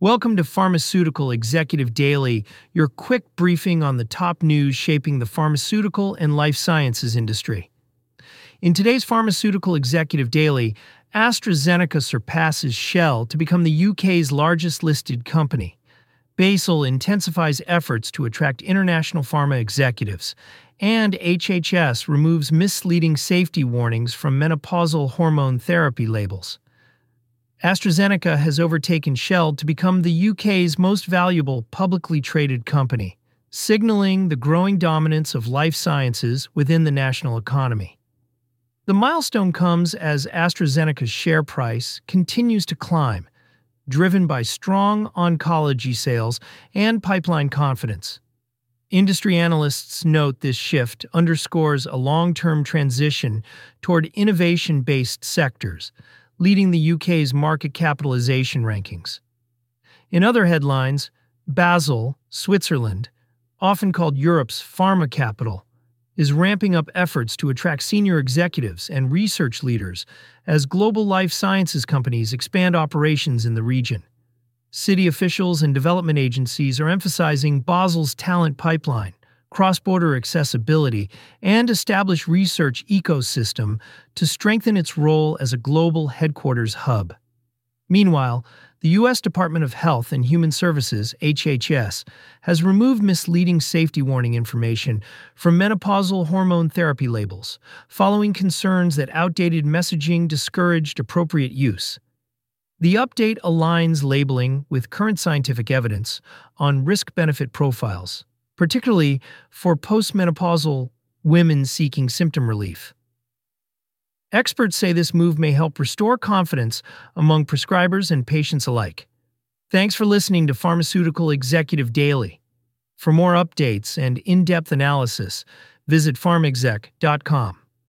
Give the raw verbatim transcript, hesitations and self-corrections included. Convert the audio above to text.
Welcome to Pharmaceutical Executive Daily, your quick briefing on the top news shaping the pharmaceutical and life sciences industry. In today's Pharmaceutical Executive Daily, AstraZeneca surpasses Shell to become the U K's largest listed company. Basel intensifies efforts to attract international pharma executives, and H H S removes misleading safety warnings from menopausal hormone therapy labels. AstraZeneca has overtaken Shell to become the U K's most valuable publicly traded company, signaling the growing dominance of life sciences within the national economy. The milestone comes as AstraZeneca's share price continues to climb, driven by strong oncology sales and pipeline confidence. Industry analysts note this shift underscores a long-term transition toward innovation-based sectors, leading the U K's market capitalization rankings. In other headlines, Basel, Switzerland, often called Europe's pharma capital, is ramping up efforts to attract senior executives and research leaders as global life sciences companies expand operations in the region. City officials and development agencies are emphasizing Basel's talent pipeline, cross-border accessibility, and established research ecosystem to strengthen its role as a global headquarters hub. Meanwhile, the U S Department of Health and Human Services, H H S, has removed misleading safety warning information from menopausal hormone therapy labels, following concerns that outdated messaging discouraged appropriate use. The update aligns labeling with current scientific evidence on risk-benefit profiles, particularly for postmenopausal women seeking symptom relief. Experts say this move may help restore confidence among prescribers and patients alike. Thanks for listening to Pharmaceutical Executive Daily. For more updates and in-depth analysis, visit pharmexec dot com.